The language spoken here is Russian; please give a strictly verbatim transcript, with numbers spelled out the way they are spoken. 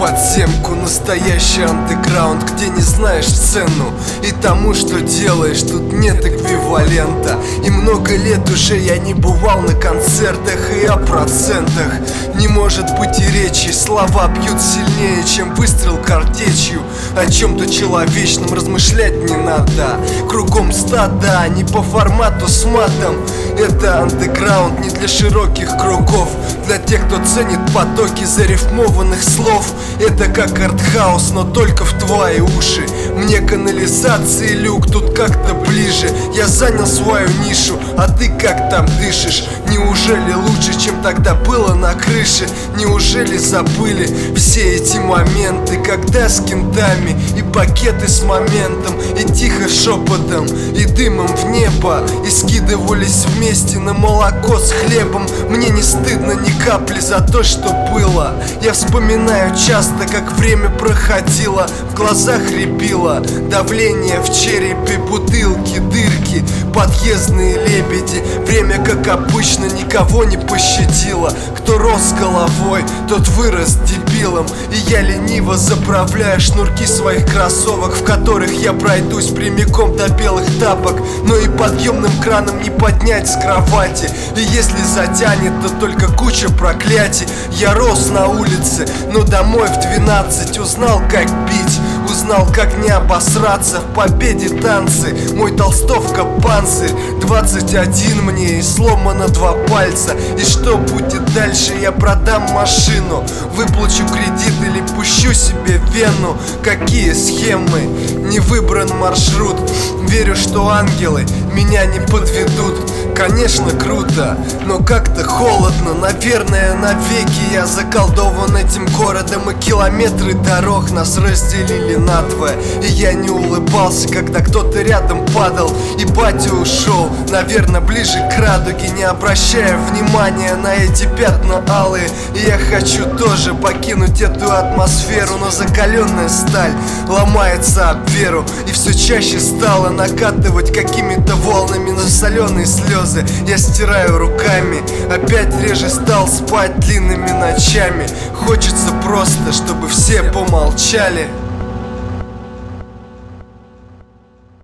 подземку, настоящий андеграунд, где не знаешь цену и тому, что делаешь, тут нет эквивалента. И много лет уже я не бывал на концертах, и о процентах не может быть и речи. Слова бьют сильнее, чем выстрел картечью. О чем-то человечном размышлять не надо. Кругом стада, не по формату с матом. Это андеграунд не для широких кругов, для тех, кто ценит потоки зарифмованных слов. Это как артхаус, но только в твои уши. Мне канализации люк тут как-то ближе. Я занял свою нишу, а ты как там дышишь? Неужели лучше, чем тогда было на крыше? Неужели забыли все эти моменты, когда с кентами и пакеты с моментом, и тихо шепотом, и дымом в небо, и скидывались вместе на молоко с хлебом? Мне не стыдно ни капли за то, что было. Я вспоминаю часто, как время проходило, в глазах рябило, давление в черепе, бутылки, дырки, подъездные лебеди. Время, как обычно, никого не пощадило. Кто рос головой, тот вырос дебилом. И я лениво заправляю шнурки своих кроссовок, в которых я пройдусь прямиком до белых тапок. Но и подъемным краном не поднять с кровати, и если затянет, то только куча проклятий. Я рос на улице, но домой в двенадцать узнал, как пить, узнал, как не обосраться, в победе танцы. Мой толстовка панцирь, двадцать один мне и сломано два пальца. И что будет дальше? Я продам машину, выплачу кредит или пущу себе вену. Какие схемы? Не выбран маршрут. Верю, что ангелы меня не подведут. Конечно, круто, но как-то холодно. Наверное, навеки я заколдован этим городом, и километры дорог нас разделили надвое. И я не улыбался, когда кто-то рядом падал, и батя ушел, наверное, ближе к радуге, не обращая внимания на эти пятна алые. И я хочу тоже покинуть эту атмосферу, но закаленная сталь ломается об веру, и все чаще стало накатывать какими-то волнами на соленые слезы. Я стираю руками, опять реже стал спать длинными ночами. Хочется просто, чтобы все помолчали.